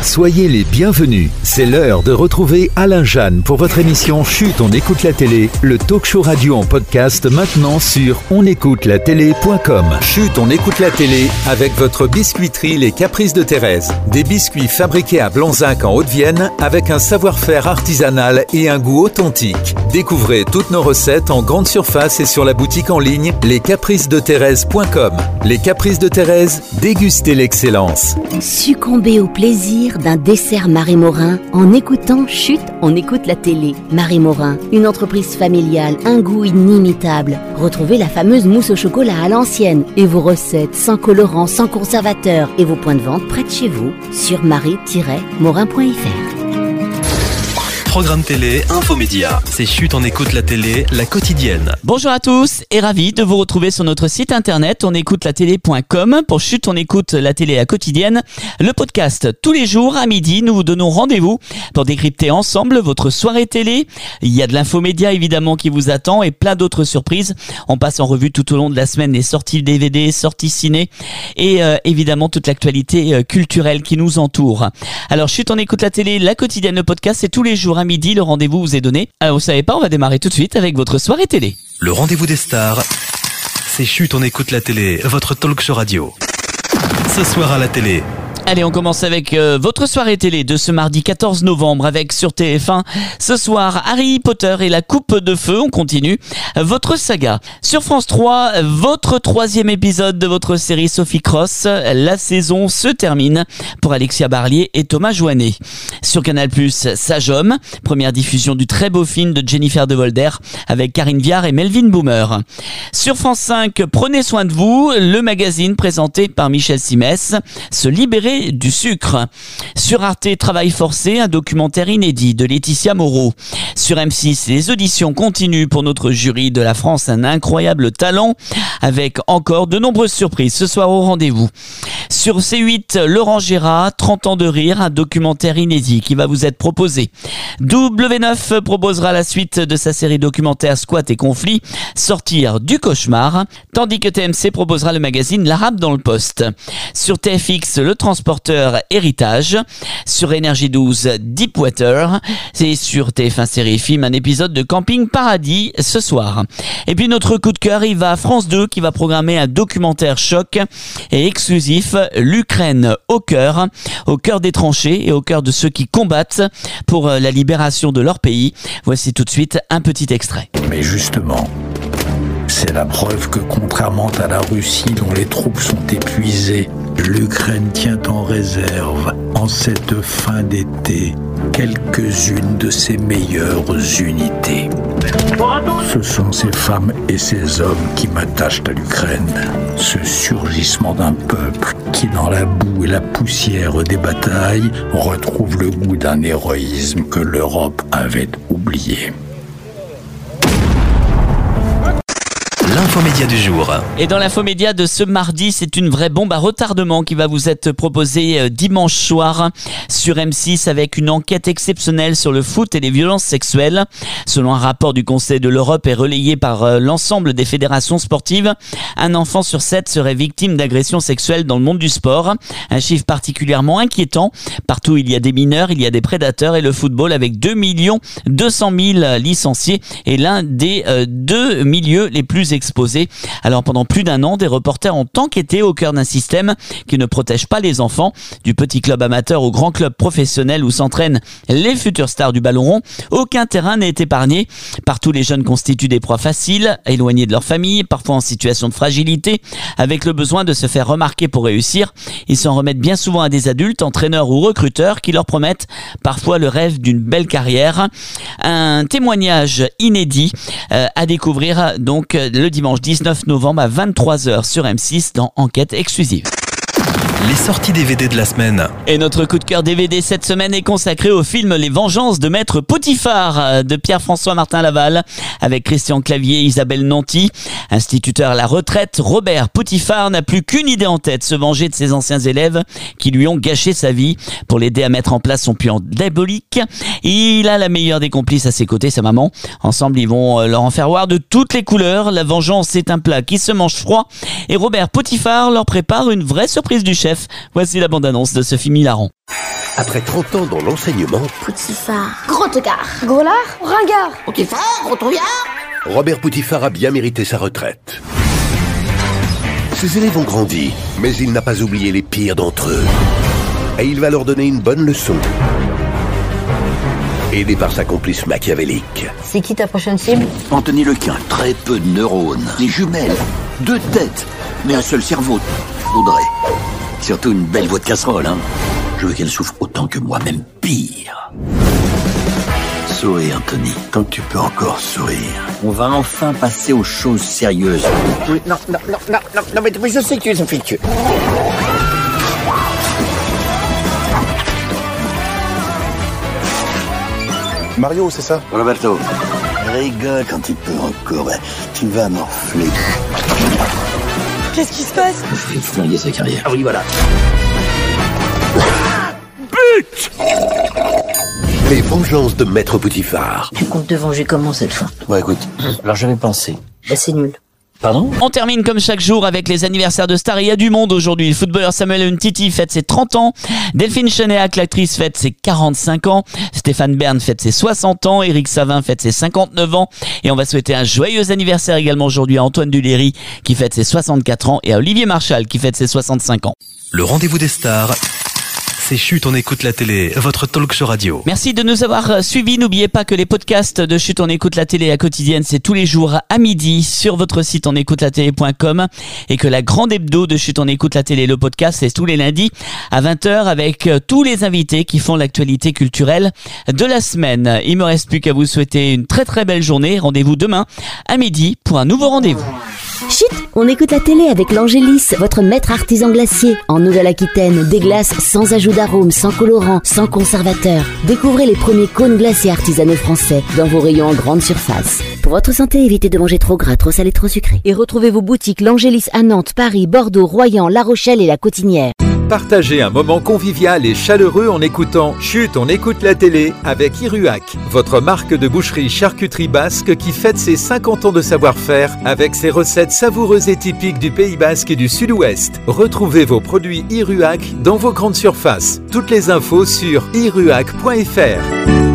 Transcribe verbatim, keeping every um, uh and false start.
Soyez les bienvenus. C'est l'heure de retrouver Alain Jeanne pour votre émission Chut, on écoute la télé, le talk show radio en podcast maintenant sur on écoute la télé point com. Chut, on écoute la télé avec votre biscuiterie Les Caprices de Thérèse. Des biscuits fabriqués à Blanzac en Haute-Vienne avec un savoir-faire artisanal et un goût authentique. Découvrez toutes nos recettes en grande surface et sur la boutique en ligne les caprices de thérèse point com. Les Caprices de Thérèse, dégustez l'excellence. Succombez au plaisir d'un dessert Marie Morin en écoutant Chut, on écoute la télé. Marie Morin, une entreprise familiale, un goût inimitable. Retrouvez la fameuse mousse au chocolat à l'ancienne et vos recettes sans colorant, sans conservateur et vos points de vente près de chez vous sur marie tiret morin point f r. Programme télé, infomédia. C'est Chut, on écoute la télé, la quotidienne. Bonjour à tous et ravi de vous retrouver sur notre site internet on écoute la télé point com pour Chut, on écoute la télé, la quotidienne. Le podcast tous les jours à midi, nous vous donnons rendez-vous pour décrypter ensemble votre soirée télé. Il y a de l'infomédia évidemment qui vous attend et plein d'autres surprises. On passe en revue tout au long de la semaine les sorties D V D, sorties ciné et euh, évidemment toute l'actualité euh, culturelle qui nous entoure. Alors Chut, on écoute la télé, la quotidienne, le podcast, c'est tous les jours à midi, le rendez-vous vous est donné. Alors vous savez pas, on va démarrer tout de suite avec votre soirée télé. Le rendez-vous des stars, c'est Chut, on écoute la télé, votre talk show radio. Ce soir à la télé. Allez, on commence avec euh, votre soirée télé de ce mardi quatorze novembre avec sur T F un ce soir Harry Potter et la coupe de feu. On continue votre saga. Sur France trois, votre troisième épisode de votre série Sophie Cross. La saison se termine pour Alexia Barlier et Thomas Joannet. Sur Canal plus, Sage Homme, première diffusion du très beau film de Jennifer de Volder avec Karine Viard et Melvin Boomer. Sur France cinq, Prenez soin de vous, le magazine présenté par Michel Simès, Se libérer du sucre. Sur Arte, Travail forcé, un documentaire inédit de Laetitia Moreau. Sur M six, les auditions continuent pour notre jury de la France, un incroyable talent avec encore de nombreuses surprises ce soir au rendez-vous. Sur C huit, Laurent Gérard, trente ans de rire, un documentaire inédit qui va vous être proposé. W neuf proposera la suite de sa série documentaire Squat et Conflit, Sortir du cauchemar, tandis que T M C proposera le magazine L'Arabe dans le Poste. Sur T F X, le transporteur Héritage. Sur Énergie douze, Deepwater. Et sur T F un Série Film, un épisode de Camping Paradis ce soir. Et puis notre coup de cœur, il va à France deux qui va programmer un documentaire choc et exclusif, l'Ukraine au cœur, au cœur des tranchées et au cœur de ceux qui combattent pour la libération de leur pays. Voici tout de suite un petit extrait. Mais justement, c'est la preuve que contrairement à la Russie dont les troupes sont épuisées, l'Ukraine tient en réserve, en cette fin d'été, quelques-unes de ses meilleures unités. Ce sont ces femmes et ces hommes qui m'attachent à l'Ukraine. Ce surgissement d'un peuple qui, dans la boue et la poussière des batailles, retrouve le goût d'un héroïsme que l'Europe avait oublié. L'infomédia du jour. Et dans l'infomédia de ce mardi, c'est une vraie bombe à retardement qui va vous être proposée dimanche soir sur M six avec une enquête exceptionnelle sur le foot et les violences sexuelles. Selon un rapport du Conseil de l'Europe et relayé par l'ensemble des fédérations sportives, un enfant sur sept serait victime d'agressions sexuelles dans le monde du sport. Un chiffre particulièrement inquiétant. Partout il y a des mineurs, il y a des prédateurs et le football avec deux millions deux cent mille licenciés est l'un des euh, deux milieux les plus exposés. Alors pendant plus d'un an, des reporters ont enquêté au cœur d'un système qui ne protège pas les enfants. Du petit club amateur au grand club professionnel où s'entraînent les futures stars du ballon rond, aucun terrain n'est épargné. Partout les jeunes constituent des proies faciles, éloignés de leur famille, parfois en situation de fragilité, avec le besoin de se faire remarquer pour réussir. Ils s'en remettent bien souvent à des adultes, entraîneurs ou recruteurs qui leur promettent parfois le rêve d'une belle carrière. Un témoignage inédit euh, à découvrir donc le dimanche dix-neuf novembre à vingt-trois heures sur M six dans Enquête exclusive. Les sorties D V D de la semaine. Et notre coup de cœur D V D cette semaine est consacré au film Les Vengeances de Maître Potiphar de Pierre-François Martin Laval avec Christian Clavier et Isabelle Nanty. Instituteur à la retraite, Robert Potiphar n'a plus qu'une idée en tête, se venger de ses anciens élèves qui lui ont gâché sa vie pour l'aider à mettre en place son plan diabolique. Il a la meilleure des complices à ses côtés, sa maman. Ensemble, ils vont leur en faire voir de toutes les couleurs. La vengeance est un plat qui se mange froid et Robert Potiphar leur prépare une vraie surprise du chef. Voici la bande-annonce de ce film hilarant. Après trente ans dans l'enseignement, Poutifard. Gros tocard. Gros lard. Ringard. Poutifard, gros trouillard. Robert Poutifard a bien mérité sa retraite. Ses élèves ont grandi, mais il n'a pas oublié les pires d'entre eux. Et il va leur donner une bonne leçon. Aidé par sa complice machiavélique. C'est qui ta prochaine cible? Anthony Lequin, très peu de neurones. Des jumelles, deux têtes, mais un seul cerveau. Audrey. Surtout une belle voix de casserole, hein. Je veux qu'elle souffre autant que moi, même pire. Souris, Anthony, tant que tu peux encore sourire. On va enfin passer aux choses sérieuses. Oui, non, non, non, non, non, non, mais, mais je sais que tu es affectueux. Mario, c'est ça? Roberto, rigole quand tu peux encore. Tu vas m'enfler. Qu'est-ce qui se passe? Je vais flinguer sa carrière. Ah oui, voilà. But! Les vengeances de Maître Poutifard. Tu comptes te venger comment cette fois? Bon, écoute, alors j'avais pensé. Bah c'est nul. Pardon? On termine comme chaque jour avec les anniversaires de stars. Il y a du monde aujourd'hui. Le footballeur Samuel Umtiti fête ses trente ans. Delphine Chenéac, l'actrice, fête ses quarante-cinq ans. Stéphane Bern fête ses soixante ans. Éric Savin fête ses cinquante-neuf ans. Et on va souhaiter un joyeux anniversaire également aujourd'hui à Antoine Duléry qui fête ses soixante-quatre ans et à Olivier Marchal qui fête ses soixante-cinq ans. Le rendez-vous des stars, c'est Chut, on écoute la télé, votre talk show radio. Merci de nous avoir suivis. N'oubliez pas que les podcasts de Chut, on écoute la télé à quotidienne, c'est tous les jours à midi sur votre site on écoute la télé point com et que la grande hebdo de Chut, on écoute la télé, le podcast, c'est tous les lundis à vingt heures avec tous les invités qui font l'actualité culturelle de la semaine. Il me reste plus qu'à vous souhaiter une très très belle journée. Rendez-vous demain à midi pour un nouveau rendez-vous. Chut, on écoute la télé avec l'Angélis, votre maître artisan glacier. En Nouvelle-Aquitaine, des glaces sans ajout d'arôme, sans colorant, sans conservateur. Découvrez les premiers cônes glacés artisanaux français dans vos rayons en grande surface. Pour votre santé, évitez de manger trop gras, trop salé, trop sucré. Et retrouvez vos boutiques l'Angélis à Nantes, Paris, Bordeaux, Royan, La Rochelle et La Cotinière. Partagez un moment convivial et chaleureux en écoutant Chut, on écoute la télé avec Iruhac, votre marque de boucherie charcuterie basque qui fête ses cinquante ans de savoir-faire avec ses recettes savoureuses et typiques du Pays Basque et du Sud-Ouest. Retrouvez vos produits Iruhac dans vos grandes surfaces. Toutes les infos sur iruhac point f r.